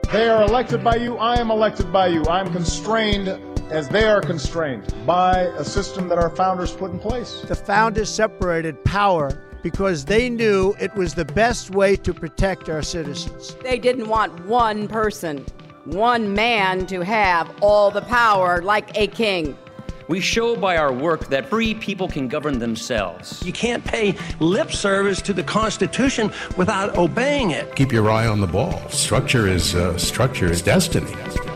They are elected by you. I am elected by you. I am constrained as they are constrained by a system that our founders put in place. The founders separated power because they knew it was the best way to protect our citizens. They didn't want one person, one man to have all the power like a king. We show by our work that free people can govern themselves. You can't pay lip service to the Constitution without obeying it. Keep your eye on the ball. Structure is destiny.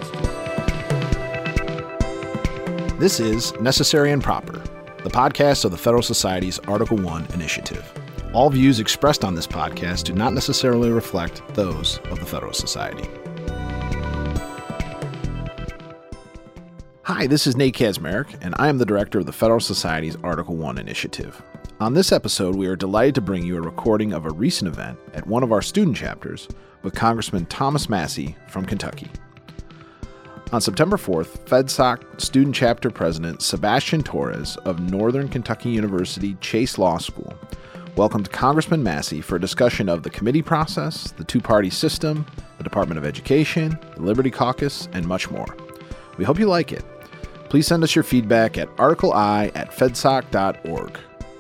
This is Necessary and Proper, the podcast of the Federal Society's Article 1 initiative. All views expressed on this podcast do not necessarily reflect those of the Federal Society. Hi, this is Nate Kaczmarek, and I am the director of the Federal Society's Article 1 initiative. On this episode, we are delighted to bring you a recording of a recent event at one of our student chapters with Congressman Thomas Massie from Kentucky. On September 4th, FedSoc Student Chapter President Sebastian Torres of Northern Kentucky University Chase Law School welcomed Congressman Massie for a discussion of the committee process, the two-party system, the Department of Education, the Liberty Caucus, and much more. We hope you like it. Please send us your feedback at articlei@fedsoc.org.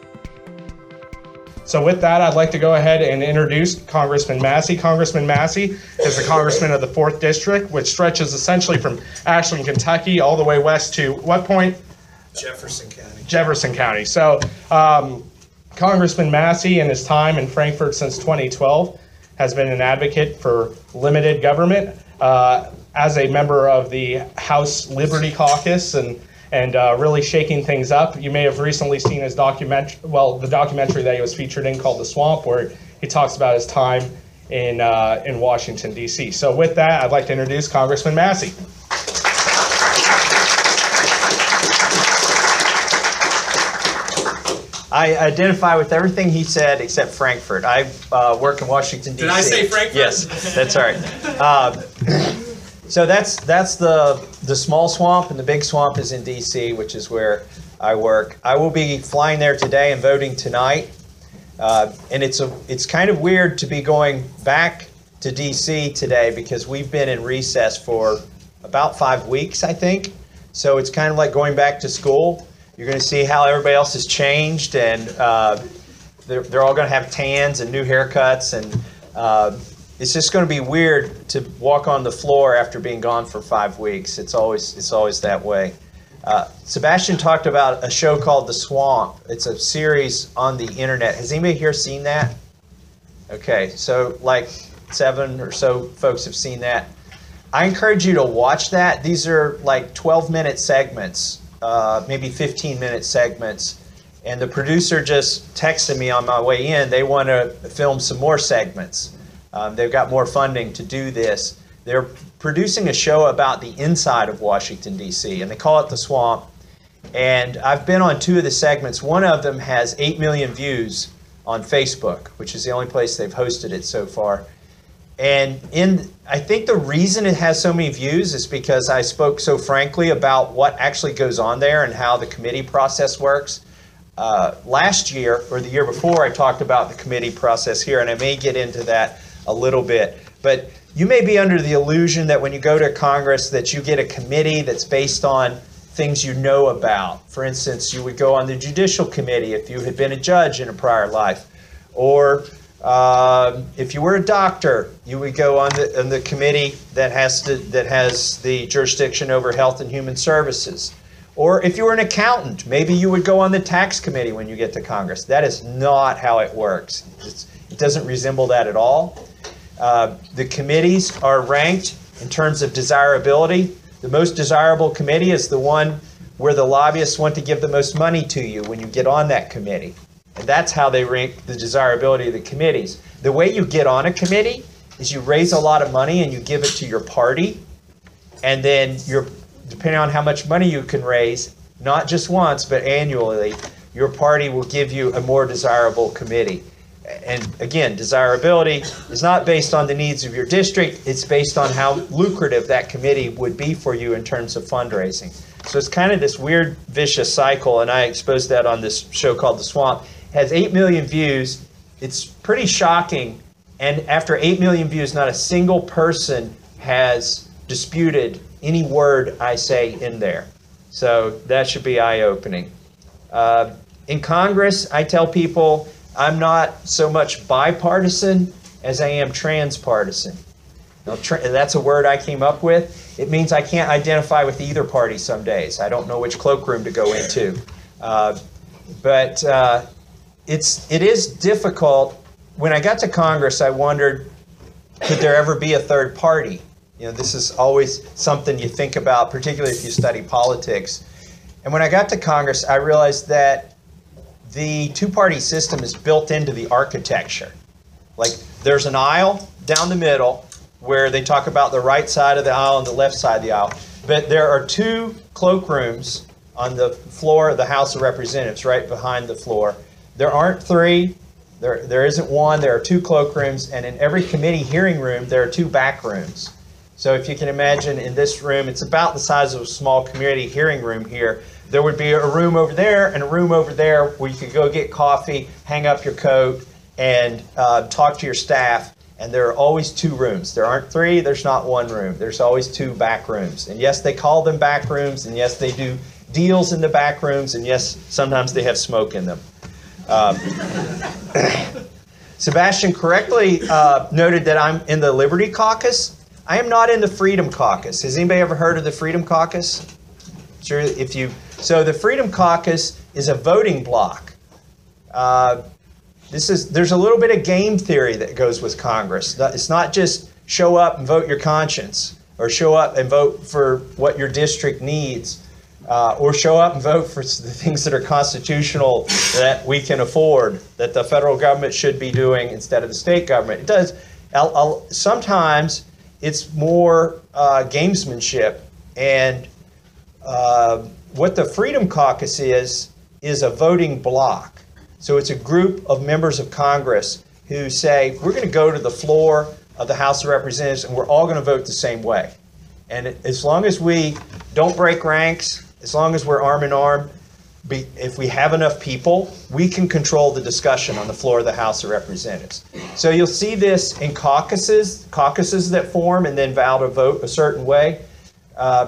So with that, I'd like to go ahead and introduce Congressman Massie. Congressman Massie is the congressman of the 4th District, which stretches essentially from Ashland, Kentucky, all the way west to what point? Jefferson County. Jefferson County. So Congressman Massie, in his time in Frankfort since 2012, has been an advocate for limited government. As a member of the House Liberty Caucus and really shaking things up. You may have recently seen his the documentary that he was featured in called The Swamp, where he talks about his time in Washington, D.C. So with that, I'd like to introduce Congressman Massie. I identify with everything he said except Frankfort. I work in Washington, D.C. Did I say Frankfort? Yes, that's all right. So that's the small swamp, and the big swamp is in D.C., which is where I work. I will be flying there today and voting tonight. And it's kind of weird to be going back to D.C. today because we've been in recess for about 5 weeks, I think. So it's kind of like going back to school. You're going to see how everybody else has changed, and they're all going to have tans and new haircuts, and it's just going to be weird to walk on the floor after being gone for 5 weeks. It's always that way. Sebastian talked about a show called The Swamp. It's a series on the internet. Has anybody here seen that? Okay, so like 7 or so folks have seen that. I encourage you to watch that. These are like 12-minute segments, maybe 15-minute segments. And the producer just texted me on my way in. They want to film some more segments. They've got more funding to do this. They're producing a show about the inside of Washington, D.C., and they call it The Swamp. And I've been on 2 of the segments. One of them has 8 million views on Facebook, which is the only place they've hosted it so far. And I think the reason it has so many views is because I spoke so frankly about what actually goes on there and how the committee process works. Last year, or the year before, I talked about the committee process here, and I may get into that a little bit. But you may be under the illusion that when you go to Congress that you get a committee that's based on things you know about. For instance, you would go on the Judicial Committee if you had been a judge in a prior life. Or if you were a doctor, you would go on the committee that has the jurisdiction over Health and Human Services. Or if you were an accountant, maybe you would go on the Tax Committee when you get to Congress. That is not how it works. It doesn't resemble that at all. The committees are ranked in terms of desirability. The most desirable committee is the one where the lobbyists want to give the most money to you when you get on that committee. And that's how they rank the desirability of the committees. The way you get on a committee is you raise a lot of money and you give it to your party. And then depending on how much money you can raise, not just once, but annually, your party will give you a more desirable committee. And again, desirability is not based on the needs of your district. It's based on how lucrative that committee would be for you in terms of fundraising. So it's kind of this weird, vicious cycle, and I exposed that on this show called The Swamp. It has 8 million views. It's pretty shocking. And after 8 million views, not a single person has disputed any word I say in there. So that should be eye-opening. In Congress, I tell people I'm not so much bipartisan as I am transpartisan. Now, that's a word I came up with. It means I can't identify with either party some days. I don't know which cloakroom to go into. But it is difficult. When I got to Congress, I wondered, could there ever be a third party? You know, this is always something you think about, particularly if you study politics. And when I got to Congress, I realized that the two-party system is built into the architecture. Like, there's an aisle down the middle where they talk about the right side of the aisle and the left side of the aisle. But there are two cloakrooms on the floor of the House of Representatives, right behind the floor. There aren't three. There isn't one. There are two cloakrooms. And in every committee hearing room, there are two back rooms. So if you can imagine in this room, it's about the size of a small community hearing room here. There would be a room over there and a room over there where you could go get coffee, hang up your coat, and talk to your staff. And there are always two rooms. There aren't three. There's not one room. There's always two back rooms. And yes, they call them back rooms. And yes, they do deals in the back rooms. And yes, sometimes they have smoke in them. Sebastian correctly noted that I'm in the Liberty Caucus. I am not in the Freedom Caucus. Has anybody ever heard of the Freedom Caucus? Sure, so the Freedom Caucus is a voting bloc. There's a little bit of game theory that goes with Congress. It's not just show up and vote your conscience, or show up and vote for what your district needs, or show up and vote for the things that are constitutional that we can afford, that the federal government should be doing instead of the state government. It does. Sometimes it's more gamesmanship, and what the Freedom Caucus is a voting bloc. So it's a group of members of Congress who say, we're going to go to the floor of the House of Representatives and we're all going to vote the same way. And as long as we don't break ranks, as long as we're arm in arm, if we have enough people, we can control the discussion on the floor of the House of Representatives. So you'll see this in caucuses that form and then vow to vote a certain way. I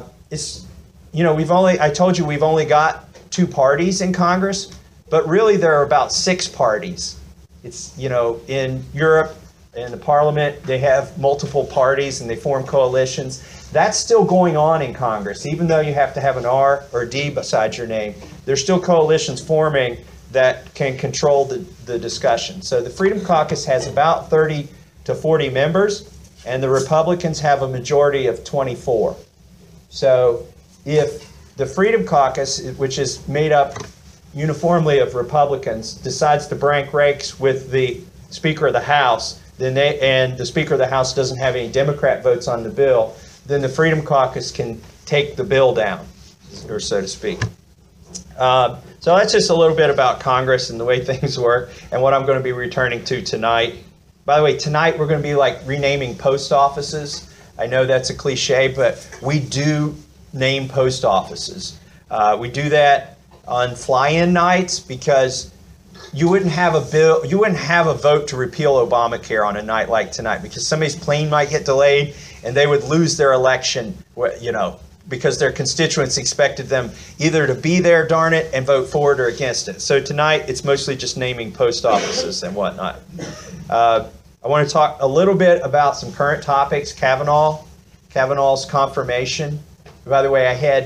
told you we've only got two parties in Congress, but really there are about 6 parties. It's, in Europe, in the Parliament, they have multiple parties and they form coalitions. That's still going on in Congress, even though you have to have an R or a D beside your name. There's still coalitions forming that can control the discussion. So the Freedom Caucus has about 30 to 40 members, and the Republicans have a majority of 24. So if the Freedom Caucus, which is made up uniformly of Republicans, decides to break ranks with the Speaker of the House, and the Speaker of the House doesn't have any Democrat votes on the bill, then the Freedom Caucus can take the bill down, or so to speak. So that's just a little bit about Congress and the way things work and what I'm going to be returning to tonight. By the way, tonight we're going to be renaming post offices. I know that's a cliche, but we do name post offices. We do that on fly-in nights because you wouldn't have a vote to repeal Obamacare on a night like tonight because somebody's plane might get delayed and they would lose their election, because their constituents expected them either to be there, darn it, and vote for it or against it. So tonight, it's mostly just naming post offices and whatnot. I want to talk a little bit about some current topics. Kavanaugh's confirmation. By the way, I had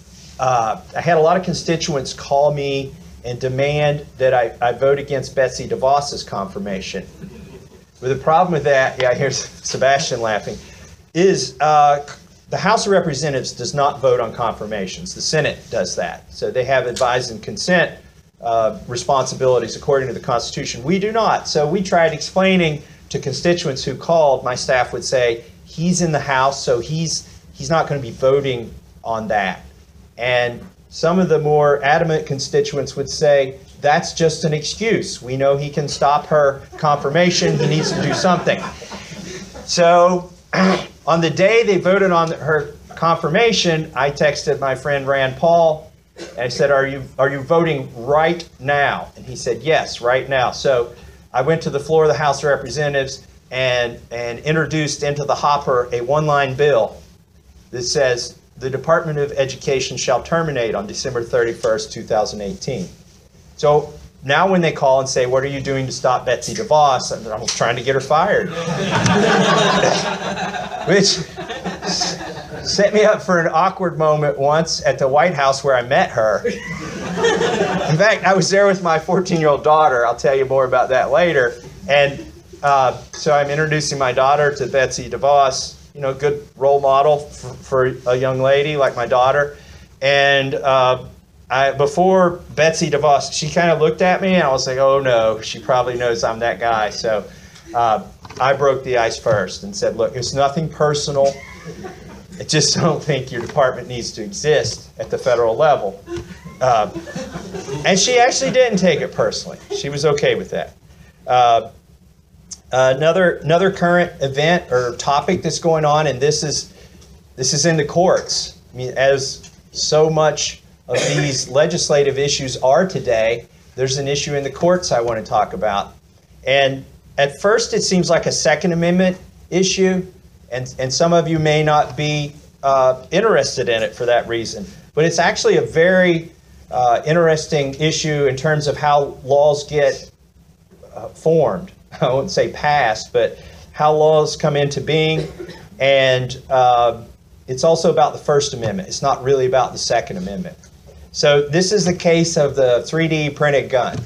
a lot of constituents call me and demand that I vote against Betsy DeVos's confirmation. But the problem with that, here's Sebastian laughing, is the House of Representatives does not vote on confirmations. The Senate does that. So they have advise and consent responsibilities according to the Constitution. We do not. So we tried explaining to constituents who called. My staff would say, he's in the House, so he's not going to be voting on that. And some of the more adamant constituents would say, that's just an excuse. We know he can stop her confirmation. He needs to do something. So on the day they voted on her confirmation, I texted my friend Rand Paul and I said, are you voting right now? And he said, yes, right now. So I went to the floor of the House of Representatives and introduced into the hopper a one-line bill that says the Department of Education shall terminate on December 31st, 2018. So now when they call and say, what are you doing to stop Betsy DeVos? I'm trying to get her fired. Which set me up for an awkward moment once at the White House where I met her. In fact, I was there with my 14-year-old daughter. I'll tell you more about that later. And so I'm introducing my daughter to Betsy DeVos, you know, good role model for a young lady like my daughter. And before Betsy DeVos, she kind of looked at me and I was like, oh no, she probably knows I'm that guy. So I broke the ice first and said, look, it's nothing personal. I just don't think your department needs to exist at the federal level. And she actually didn't take it personally. She was okay with that. Another current event or topic that's going on, and this is in the courts. I mean, as so much of these legislative issues are today, there's an issue in the courts I want to talk about. And at first it seems like a Second Amendment issue, and some of you may not be interested in it for that reason. But it's actually a very interesting issue in terms of how laws get formed. I wouldn't say passed, but how laws come into being. And it's also about the First Amendment. It's not really about the Second Amendment. So this is the case of the 3D printed gun.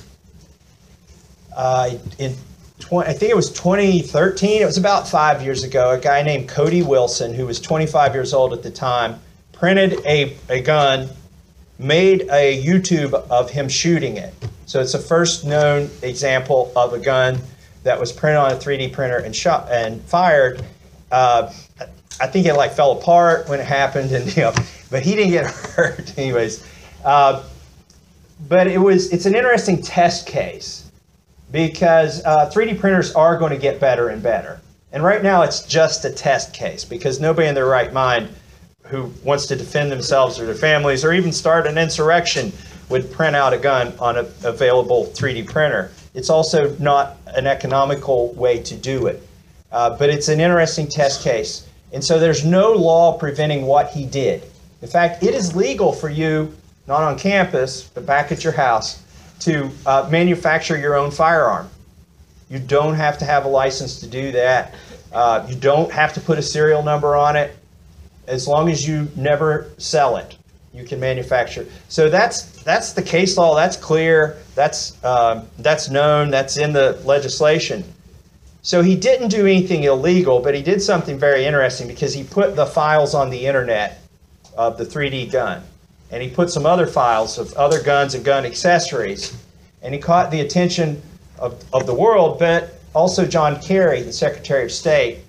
I think it was 2013, it was about 5 years ago, a guy named Cody Wilson, who was 25 years old at the time, printed a gun, made a YouTube of him shooting it. So it's the first known example of a gun that was printed on a 3D printer and shot and fired. I think it like fell apart when it happened, and but he didn't get hurt anyways. But it's an interesting test case because 3D printers are going to get better and better. And right now it's just a test case because nobody in their right mind who wants to defend themselves or their families or even start an insurrection would print out a gun on an available 3D printer. It's also not an economical way to do it. But it's an interesting test case. And so there's no law preventing what he did. In fact, it is legal for you, not on campus, but back at your house, to manufacture your own firearm. You don't have to have a license to do that. You don't have to put a serial number on it. As long as you never sell it, you can manufacture. So that's the case law. That's clear. That's known. That's in the legislation. So he didn't do anything illegal, but he did something very interesting because he put the files on the internet of the 3D gun. And he put some other files of other guns and gun accessories. And he caught the attention of the world, but also John Kerry, the Secretary of State.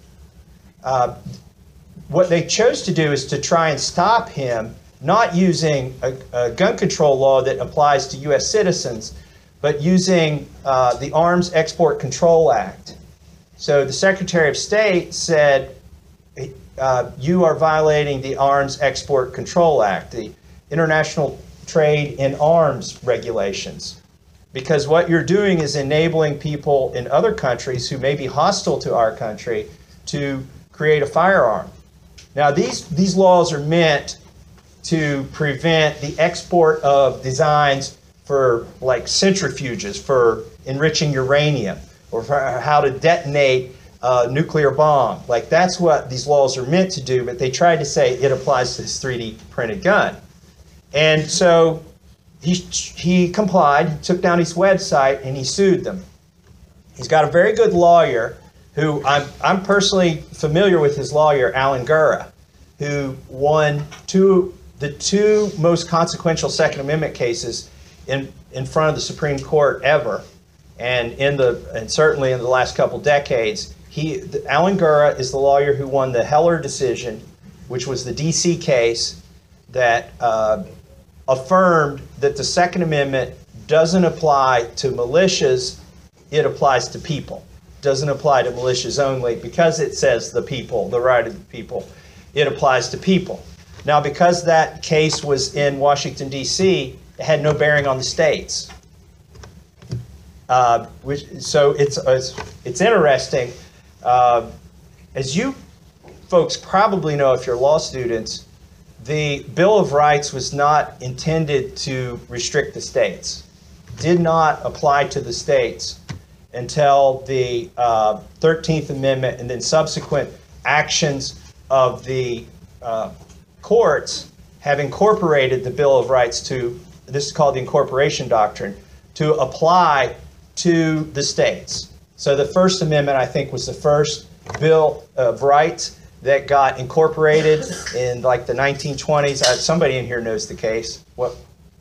What they chose to do is to try and stop him not using a gun control law that applies to U.S. citizens, but using the Arms Export Control Act. So the Secretary of State said, you are violating the Arms Export Control Act, the International Trade in Arms regulations, because what you're doing is enabling people in other countries who may be hostile to our country to create a firearm. Now, these laws are meant to prevent the export of designs for like centrifuges for enriching uranium or for how to detonate a nuclear bomb. Like that's what these laws are meant to do, but they tried to say it applies to this 3D printed gun. And so he complied, took down his website, and he sued them. He's got a very good lawyer who I'm personally familiar with his lawyer, Alan Gura, who won the two most consequential Second Amendment cases in front of the Supreme Court ever, and certainly in the last couple decades. Alan Gura is the lawyer who won the Heller decision, which was the D.C. case that affirmed that the Second Amendment doesn't apply to militias, it applies to people. Doesn't apply to militias only because it says the people, the right of the people. It applies to people. Now, because that case was in Washington, D.C., it had no bearing on the states. So it's interesting. As you folks probably know if you're law students, the Bill of Rights was not intended to restrict the states. Did not apply to the states until the 13th Amendment and then subsequent actions of the courts have incorporated the Bill of Rights to, this is called the incorporation doctrine, to apply to the states. So the First Amendment, I think, was the first Bill of Rights that got incorporated in like the 1920s. Somebody in here knows the case. What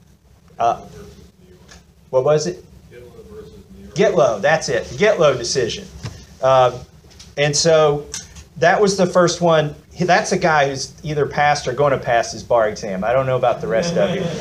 was it? Gitlow, that's it. The Gitlow decision. And so that was the first one. That's a guy who's either passed or going to pass his bar exam. I don't know about the rest of you.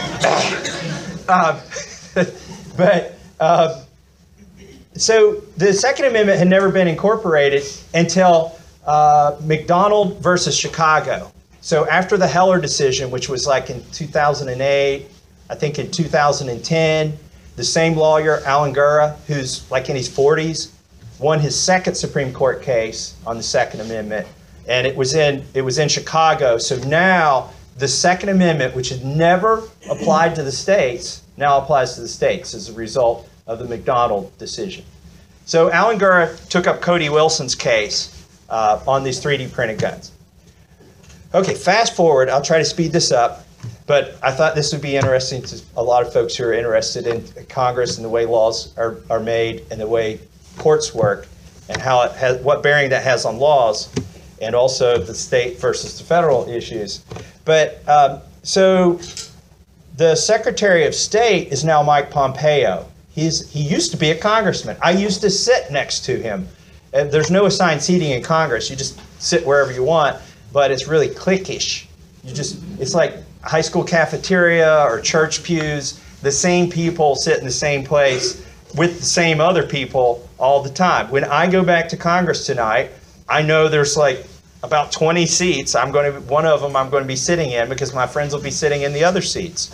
So the Second Amendment had never been incorporated until McDonald versus Chicago. So after the Heller decision, which was like in 2008, I think in 2010, the same lawyer, Alan Gura, who's like in his 40s, won his second Supreme Court case on the Second Amendment, and it was in Chicago. So now the Second Amendment, which had never applied to the states, now applies to the states as a result of the McDonald decision. So Alan Gura took up Cody Wilson's case on these 3D printed guns. Okay, fast forward. I'll try to speed this up, but I thought this would be interesting to a lot of folks who are interested in Congress and the way laws are made and the way courts work and how it has, what bearing that has on laws, and also the state versus the federal issues. But so the Secretary of State is now Mike Pompeo. He used to be a congressman. I used to sit next to him. There's no assigned seating in Congress. You just sit wherever you want, but it's really cliquish. It's like a high school cafeteria or church pews. The same people sit in the same place with the same other people all the time. When I go back to Congress tonight, I know there's like about 20 seats. One of them I'm going to be sitting in because my friends will be sitting in the other seats.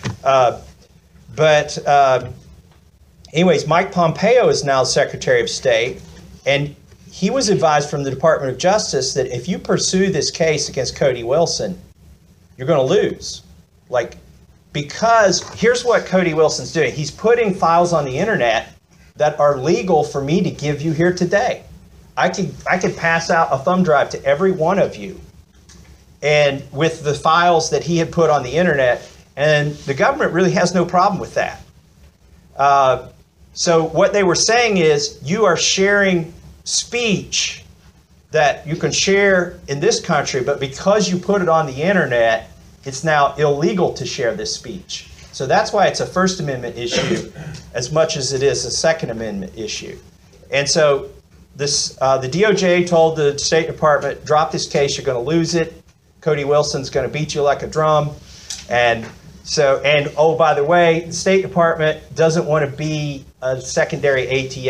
Anyways, Mike Pompeo is now Secretary of State, and he was advised from the Department of Justice that if you pursue this case against Cody Wilson, you're going to lose. Because here's what Cody Wilson's doing. He's putting files on the internet that are legal for me to give you here today. I could pass out a thumb drive to every one of you, and with the files that he had put on the internet, and the government really has no problem with that. So what they were saying is you are sharing speech that you can share in this country, but because you put it on the internet, it's now illegal to share this speech. So that's why it's a First Amendment issue as much as it is a Second Amendment issue. And so this, the DOJ told the State Department, drop this case, you're going to lose it. Cody Wilson's going to beat you like a drum. And oh, by the way, the State Department doesn't want to be a secondary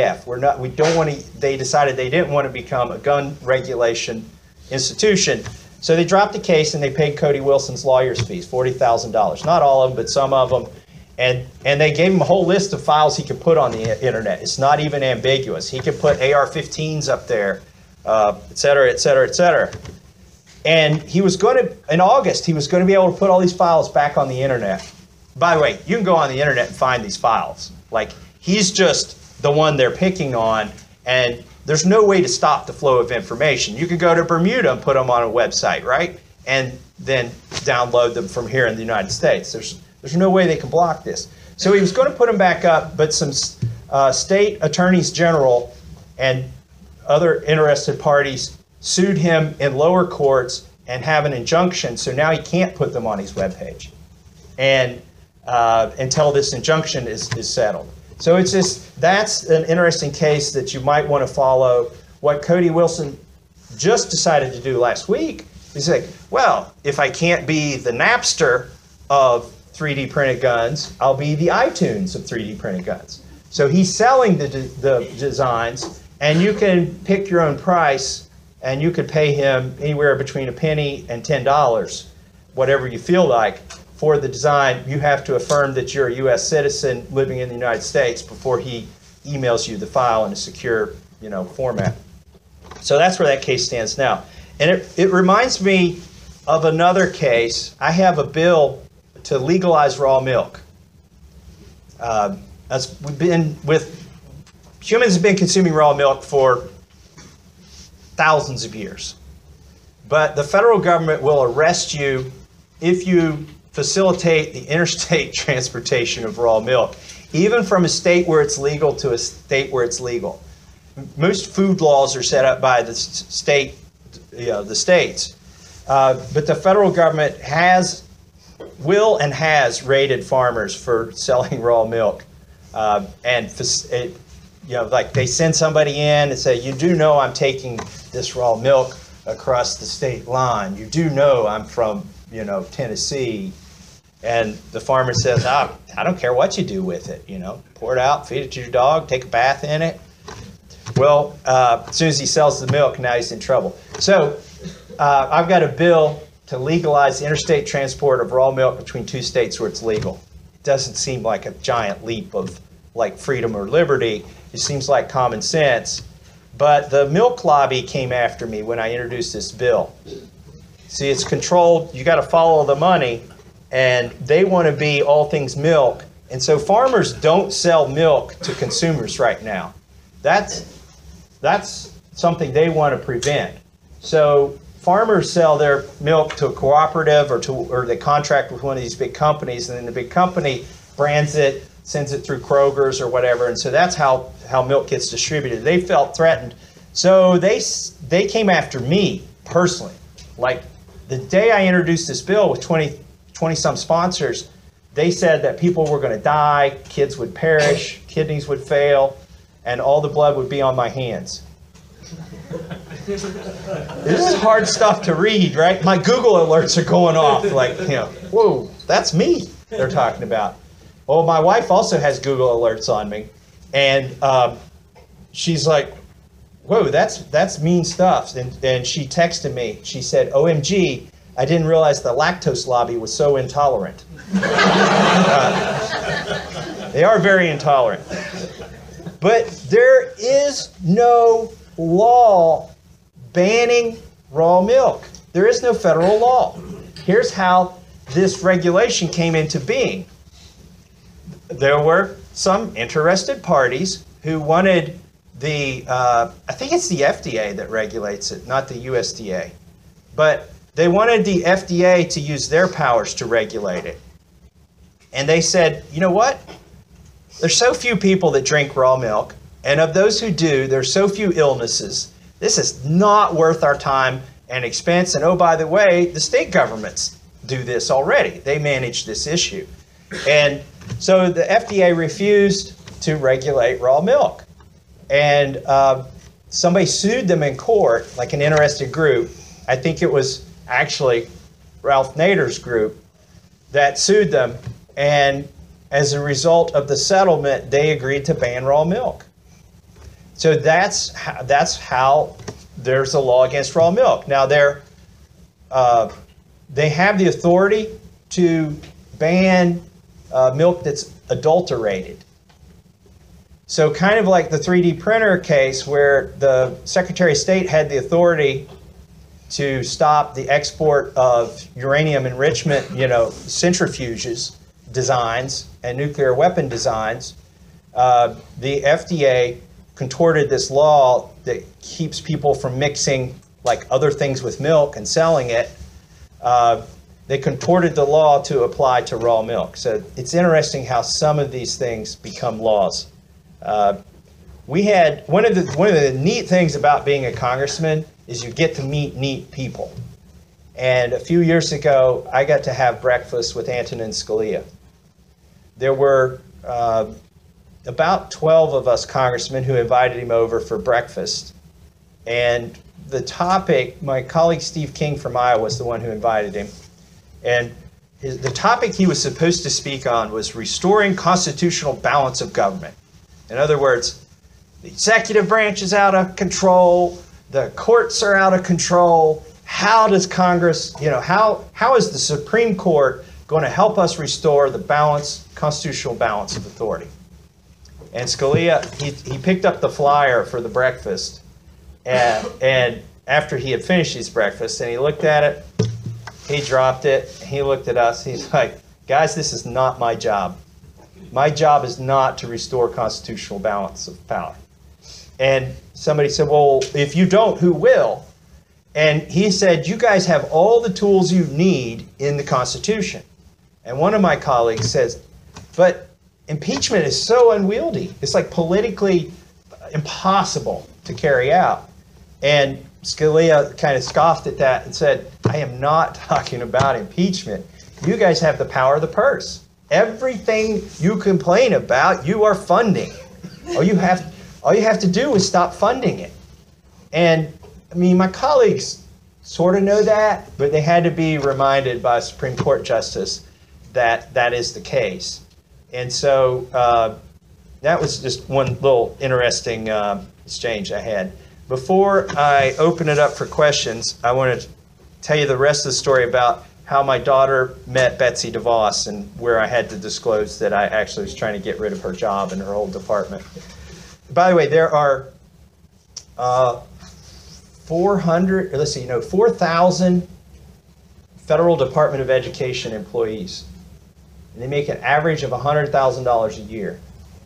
ATF. They decided they didn't want to become a gun regulation institution. So they dropped the case and they paid Cody Wilson's lawyer's fees, $40,000. Not all of them, but some of them. And they gave him a whole list of files he could put on the internet. It's not even ambiguous. He could put AR-15s up there, et cetera, et cetera, et cetera. And he was going to, in August, he was going to be able to put all these files back on the internet. By the way, you can go on the internet and find these files. He's just the one they're picking on, and there's no way to stop the flow of information. You could go to Bermuda and put them on a website, right? And then download them from here in the United States. There's no way they can block this. So he was going to put them back up, but some state attorneys general and other interested parties sued him in lower courts and have an injunction, so now he can't put them on his webpage and until this injunction is settled. So that's an interesting case that you might want to follow. What Cody Wilson just decided to do last week is well, if I can't be the Napster of 3D printed guns, I'll be the iTunes of 3D printed guns. So he's selling the designs, and you can pick your own price, and you could pay him anywhere between a penny and $10, whatever you feel like. For the design, you have to affirm that you're a U.S. citizen living in the United States before he emails you the file in a secure, format. So that's where that case stands now. And it reminds me of another case. I have a bill to legalize raw milk. Humans have been consuming raw milk for thousands of years. But the federal government will arrest you if you facilitate the interstate transportation of raw milk, even from a state where it's legal to a state where it's legal. Most food laws are set up by the states. But the federal government will and has raided farmers for selling raw milk. Like they send somebody in and say, you do know I'm taking this raw milk across the state line. You do know I'm from, Tennessee. And the farmer says, I don't care what you do with it. Pour it out, feed it to your dog, take a bath in it. Well, as soon as he sells the milk, now he's in trouble. So I've got a bill to legalize interstate transport of raw milk between two states where it's legal. It doesn't seem like a giant leap of like freedom or liberty. It seems like common sense. But the milk lobby came after me when I introduced this bill. See, it's controlled. You got to follow the money, and they want to be all things milk. And so farmers don't sell milk to consumers right now. That's something they want to prevent. So farmers sell their milk to a cooperative or they contract with one of these big companies, and then the big company brands it, sends it through Kroger's or whatever, and so that's how milk gets distributed. They felt threatened. So they came after me personally. Like the day I introduced this bill with 20-some sponsors, they said that people were going to die, kids would perish, kidneys would fail, and all the blood would be on my hands. This is hard stuff to read, right? My Google alerts are going off like, whoa, that's me they're talking about. Well, my wife also has Google alerts on me, and she's like, whoa, that's mean stuff. And she texted me. She said, OMG, I didn't realize the lactose lobby was so intolerant. They are very intolerant. But there is no law banning raw milk. There is no federal law. Here's how this regulation came into being. There were some interested parties who wanted I think it's the FDA that regulates it, not the USDA. But they wanted the FDA to use their powers to regulate it. And they said, you know what? There's so few people that drink raw milk, and of those who do, there's so few illnesses. This is not worth our time and expense. And oh, by the way, the state governments do this already. They manage this issue. And so the FDA refused to regulate raw milk. And somebody sued them in court, like an interested group. I think it was actually Ralph Nader's group that sued them. And as a result of the settlement, they agreed to ban raw milk. So that's how there's a law against raw milk. Now, they have the authority to ban milk that's adulterated. So kind of like the 3D printer case where the Secretary of State had the authority to stop the export of uranium enrichment, centrifuges designs and nuclear weapon designs, the FDA contorted this law that keeps people from mixing like other things with milk and selling it. They contorted the law to apply to raw milk. So it's interesting how some of these things become laws. We had one of the neat things about being a congressman is you get to meet neat people. And a few years ago, I got to have breakfast with Antonin Scalia. There were about 12 of us congressmen who invited him over for breakfast. And the topic, my colleague Steve King from Iowa was the one who invited him. And the topic he was supposed to speak on was restoring constitutional balance of government. In other words, the executive branch is out of control, the courts are out of control. How does Congress, how is the Supreme Court going to help us restore the constitutional balance of authority? And Scalia, he picked up the flyer for the breakfast, And after he had finished his breakfast, and he looked at it, he dropped it, he looked at us, he's like, guys, this is not my job. My job is not to restore constitutional balance of power. And somebody said, well, if you don't, who will? And he said, you guys have all the tools you need in the Constitution. And one of my colleagues says, but impeachment is so unwieldy. It's like politically impossible to carry out. And Scalia kind of scoffed at that and said, I am not talking about impeachment. You guys have the power of the purse. Everything you complain about, you are funding. All you have to do is stop funding it. And I mean, my colleagues sort of know that, but they had to be reminded by a Supreme Court justice that that is the case. And so that was just one little interesting exchange I had. Before I open it up for questions, I want to tell you the rest of the story about how my daughter met Betsy DeVos and where I had to disclose that I actually was trying to get rid of her job and her whole department. By the way, there are 4,000 Federal Department of Education employees. And they make an average of $100,000 a year.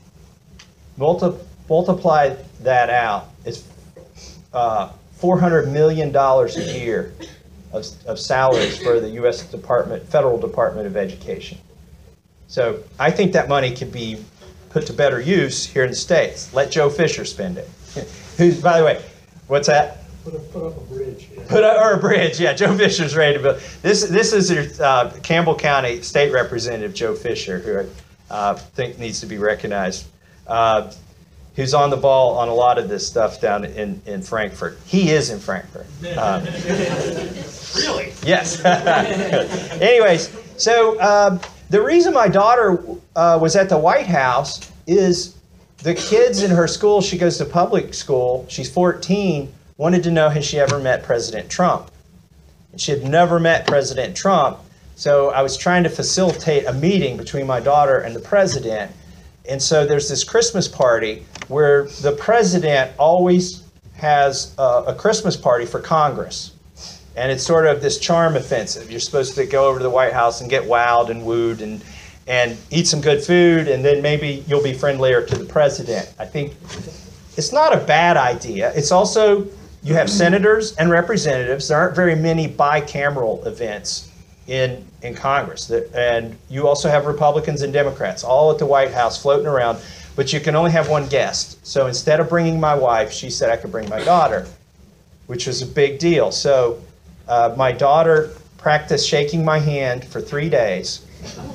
Multiply that out. It's $400 million a year of salaries for the U.S. Federal Department of Education. So I think that money could be put to better use here in the States. Let Joe Fisher spend it. Who's, by the way, what's that? Put up a bridge. Yeah. Or a bridge, yeah. Joe Fisher's ready to build. This is your Campbell County State Representative Joe Fisher, who I think needs to be recognized, who's on the ball on a lot of this stuff down in Frankfurt. He is in Frankfurt. Really? Yes. Anyways, so the reason my daughter was at the White House is the kids in her school, she goes to public school, she's 14, wanted to know, has she ever met President Trump? And she had never met President Trump, so I was trying to facilitate a meeting between my daughter and the president. And so there's this Christmas party where the president always has a Christmas party for Congress. And it's sort of this charm offensive. You're supposed to go over to the White House and get wowed and wooed and eat some good food, and then maybe you'll be friendlier to the president. I think it's not a bad idea. It's also, you have senators and representatives. There aren't very many bicameral events in Congress. And you also have Republicans and Democrats all at the White House floating around, but you can only have one guest. So instead of bringing my wife, she said I could bring my daughter, which was a big deal. So my daughter practiced shaking my hand for 3 days,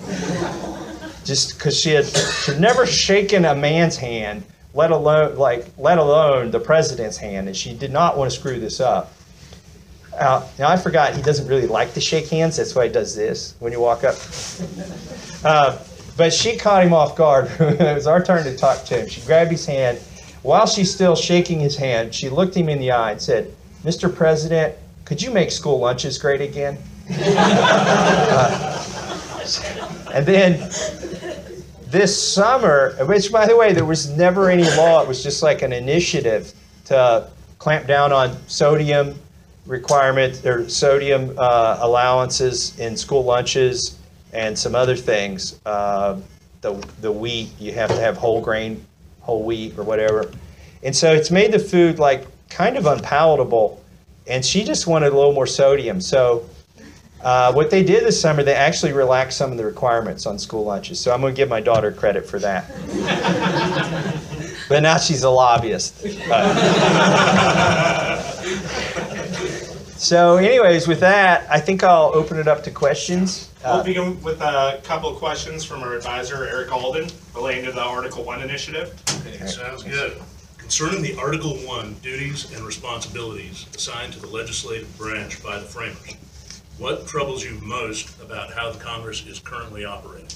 just because she'd never shaken a man's hand, let alone the president's hand, and she did not want to screw this up. Now I forgot he doesn't really like to shake hands. That's why he does this when you walk up. But she caught him off guard. It was our turn to talk to him. She grabbed his hand. While she's still shaking his hand, she looked him in the eye and said, "Mr. President, could you make school lunches great again?" And then this summer, which, by the way, there was never any law. It was just like an initiative to clamp down on sodium requirements or sodium allowances in school lunches and some other things. The wheat, you have to have whole wheat or whatever. And so it's made the food like kind of unpalatable. And she just wanted a little more sodium. So what they did this summer, they actually relaxed some of the requirements on school lunches. So I'm going to give my daughter credit for that. But now she's a lobbyist. So anyways, with that, I think I'll open it up to questions. We'll begin with a couple of questions from our advisor, Eric Alden, relating to the Article 1 initiative. Okay, sounds good. Concerning the Article 1 duties and responsibilities assigned to the legislative branch by the framers, what troubles you most about how the Congress is currently operating?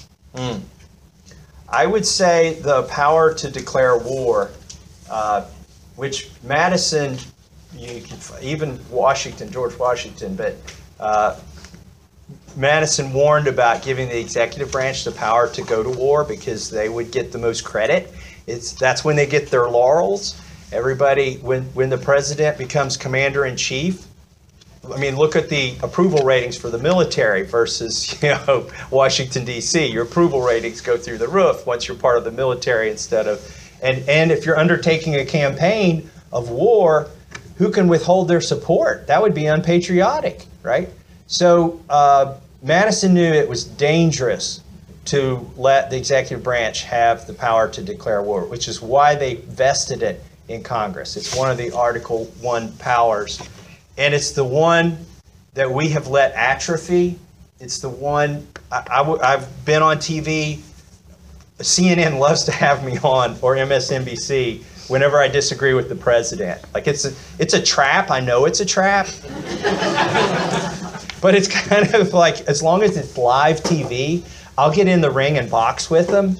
I would say the power to declare war, which Madison, even George Washington, but Madison warned about giving the executive branch the power to go to war because they would get the most credit. That's when they get their laurels. Everybody, when the president becomes commander-in-chief, I mean, look at the approval ratings for the military versus, Washington, D.C. Your approval ratings go through the roof once you're part of the military instead of, and if you're undertaking a campaign of war, who can withhold their support? That would be unpatriotic, right? So Madison knew it was dangerous to let the executive branch have the power to declare war, which is why they vested it in Congress. It's one of the Article I powers. And it's the one that we have let atrophy. It's the one, I've been on TV. CNN loves to have me on, or MSNBC, whenever I disagree with the president. Like it's a trap. I know it's a trap. But it's kind of like, as long as it's live TV, I'll get in the ring and box with them.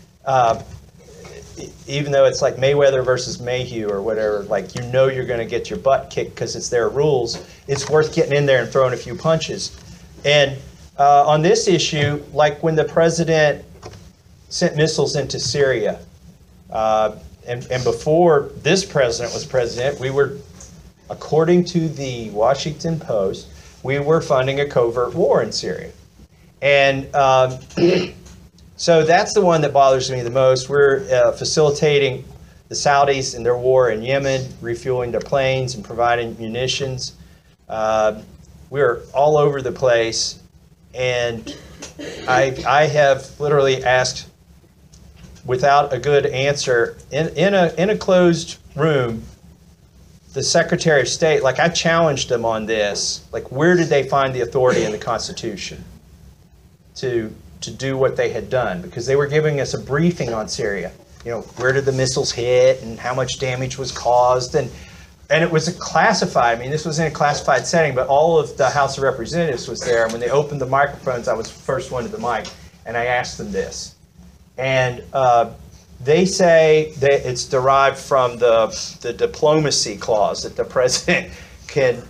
Even though it's like Mayweather versus Mayhew or whatever, like you're going to get your butt kicked because it's their rules, it's worth getting in there and throwing a few punches. And on this issue, like when the president sent missiles into Syria, and before this president was president, we were, according to the Washington Post, we were funding a covert war in Syria. And so that's the one that bothers me the most. We're facilitating the Saudis in their war in Yemen, refueling their planes and providing munitions. We're all over the place. And I have literally asked, without a good answer, in a closed room, the Secretary of State, like I challenged them on this, like where did they find the authority in the Constitution to do what they had done? Because they were giving us a briefing on Syria. Where did the missiles hit and how much damage was caused, and it was classified. I mean, this was in a classified setting, but all of the House of Representatives was there. And when they opened the microphones, I was the first one to the mic, and I asked them this. And they say that it's derived from the diplomacy clause that the president can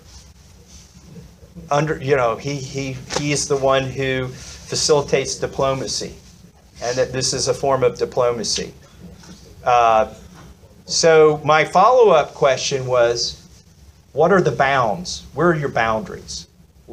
he is the one who facilitates diplomacy, and that this is a form of diplomacy. So my follow-up question was, what are the bounds? Where are your boundaries?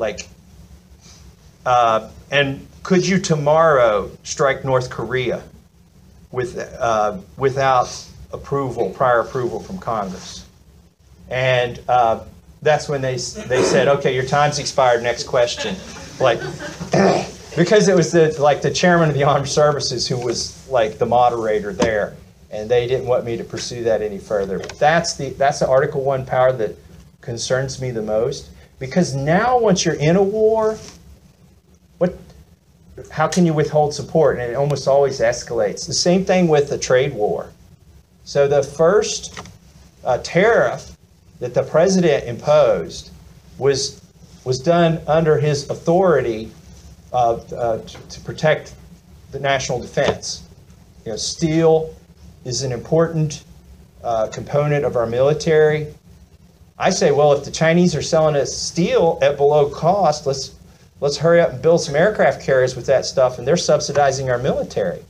And could you tomorrow strike North Korea without prior approval from Congress? And that's when they said, okay, your time's expired, next question. Because it was the chairman of the Armed Services who was the moderator there, and they didn't want me to pursue that any further. That's the Article I power that concerns me the most, because now once you're in a war, how can you withhold support? And it almost always escalates. The same thing with the trade war. So the first tariff that the president imposed was done under his authority to protect the national defense. Steel is an important component of our military. I say, well, if the Chinese are selling us steel at below cost, let's hurry up and build some aircraft carriers with that stuff, and they're subsidizing our military.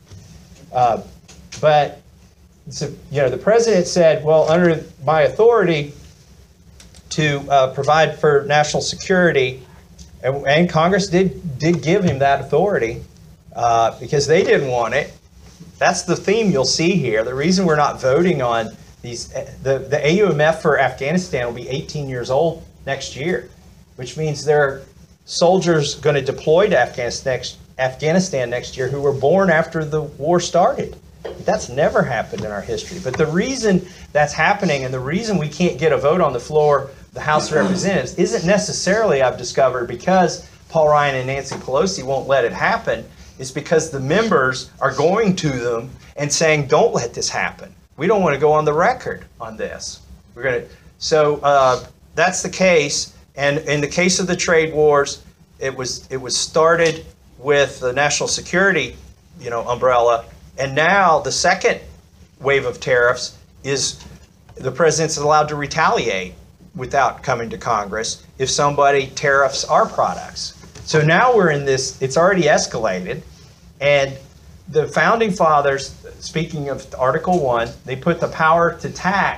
But the president said, well, under my authority to provide for national security, and Congress did give him that authority because they didn't want it. That's the theme you'll see here. The reason we're not voting on these, the AUMF for Afghanistan will be 18 years old next year, which means there are soldiers going to deploy to Afghanistan next year who were born after the war started. That's never happened in our history. But the reason that's happening, and the reason we can't get a vote on the floor of the House of Representatives, isn't necessarily, I've discovered, because Paul Ryan and Nancy Pelosi won't let it happen. It's because the members are going to them and saying, don't let this happen. We don't want to go on the record on this. So that's the case. And in the case of the trade wars, it was started with the national security, umbrella. And now the second wave of tariffs is the president's allowed to retaliate without coming to Congress if somebody tariffs our products. So now we're in this, it's already escalated. And the founding fathers, speaking of Article I, they put the power to tax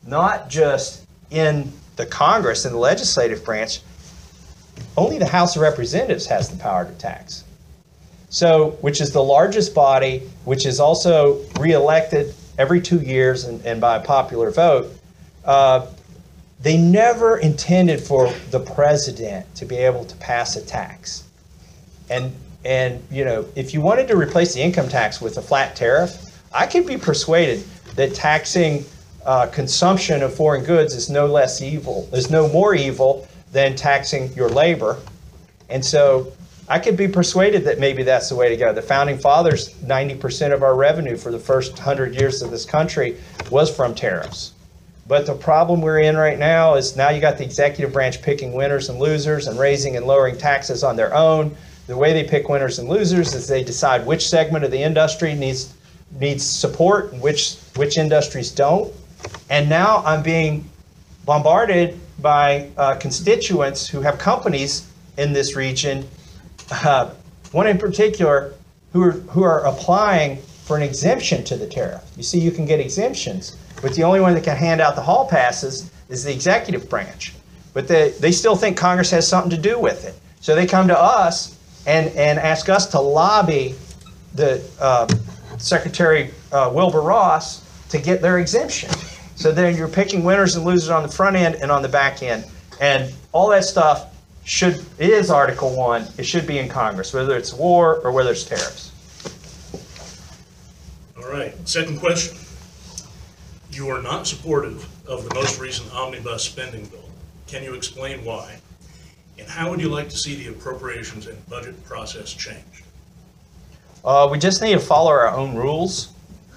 not just in the Congress and the legislative branch, only the House of Representatives has the power to tax. So, which is the largest body, which is also re-elected every 2 years and by a popular vote. They never intended for the president to be able to pass a tax. And you know, if you wanted to replace the income tax with a flat tariff, I could be persuaded that taxing consumption of foreign goods is no more evil than taxing your labor. And so I could be persuaded that maybe that's the way to go. The Founding Fathers, 90% of our revenue for the first 100 years of this country was from tariffs. But the problem we're in right now is now you got the executive branch picking winners and losers and raising and lowering taxes on their own. The way they pick winners and losers is they decide which segment of the industry needs support and which industries don't. And now I'm being bombarded by constituents who have companies in this region, one in particular, who are applying for an exemption to the tariff. You see, you can get exemptions, but the only one that can hand out the hall passes is the executive branch. But they still think Congress has something to do with it. So they come to us and ask us to lobby the Secretary Wilbur Ross to get their exemption. So then you're picking winners and losers on the front end and on the back end. And all that stuff is Article 1. It should be in Congress, whether it's war or whether it's tariffs. All right, second question. You are not supportive of the most recent omnibus spending bill. Can you explain why? And how would you like to see the appropriations and budget process changed? We just need to follow our own rules.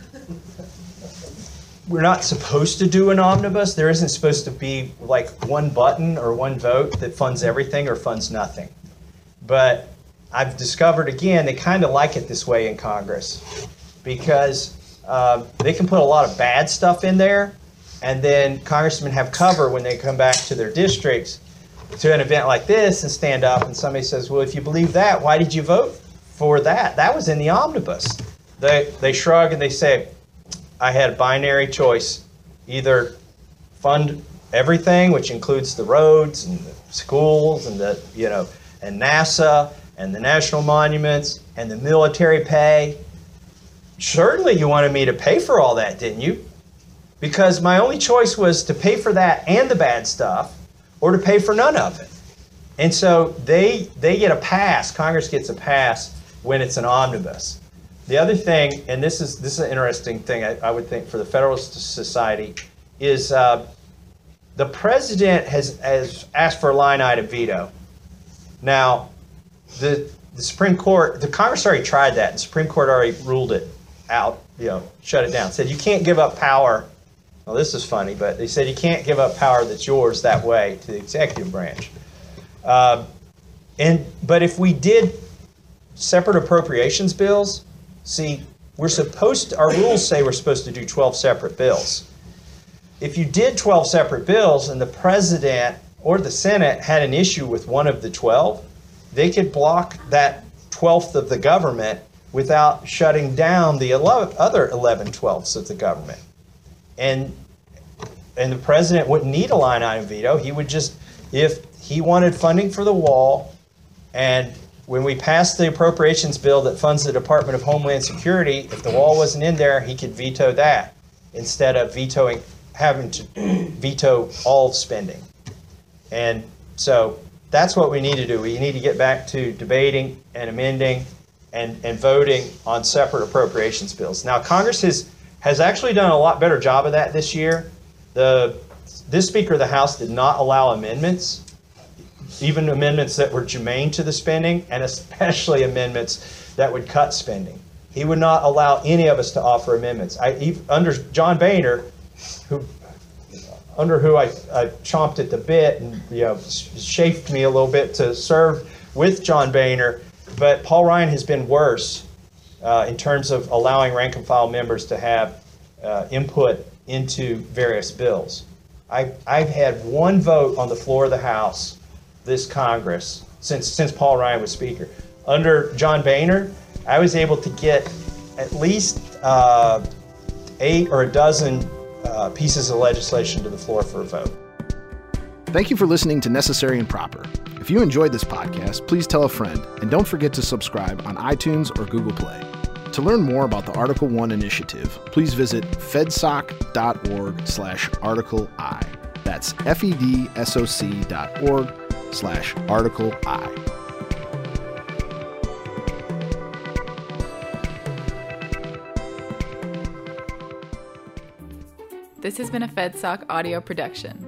We're not supposed to do an omnibus. There isn't supposed to be like one button or one vote that funds everything or funds nothing. But I've discovered, again, they kind of like it this way in Congress because they can put a lot of bad stuff in there, and then congressmen have cover when they come back to their districts to an event like this and stand up and somebody says, well, if you believe that, why did you vote for that? That was in the omnibus. They shrug and they say, I had a binary choice, either fund everything, which includes the roads and the schools and and NASA and the national monuments and the military pay. Certainly you wanted me to pay for all that, didn't you? Because my only choice was to pay for that and the bad stuff, or to pay for none of it. And so they get a pass. Congress gets a pass when it's an omnibus. The other thing, and this is an interesting thing I would think for the Federalist Society, is the president has asked for a line item veto. Now, the Supreme Court, the Congress already tried that. The Supreme Court already ruled it out, shut it down. Said you can't give up power. Well, this is funny, but they said you can't give up power that's yours that way to the executive branch. But if we did separate appropriations bills, see, our rules say we're supposed to do 12 separate bills. If you did 12 separate bills and the president or the Senate had an issue with one of the 12, they could block that 12th of the government without shutting down the other 11/12ths of the government. And the president wouldn't need a line item veto. He would just, if he wanted funding for the wall, and when we passed the appropriations bill that funds the Department of Homeland Security, if the wall wasn't in there, he could veto that instead of having to veto all spending. And so that's what we need to do. We need to get back to debating and amending and voting on separate appropriations bills. Now, Congress has actually done a lot better job of that this year. This Speaker of the House did not allow amendments, even amendments that were germane to the spending, and especially amendments that would cut spending. He would not allow any of us to offer amendments. Under John Boehner, under who I chomped at the bit and chafed me a little bit to serve with John Boehner, but Paul Ryan has been worse in terms of allowing rank and file members to have input into various bills. I've had one vote on the floor of the House this Congress since Paul Ryan was Speaker. Under John Boehner, I was able to get at least 8 or a dozen pieces of legislation to the floor for a vote. Thank you for listening to Necessary and Proper. If you enjoyed this podcast, please tell a friend, and don't forget to subscribe on iTunes or Google Play. To learn more about the Article 1 initiative, please visit fedsoc.org/Article I. That's fedsoc.org/Article I. This has been a FedSoc audio production.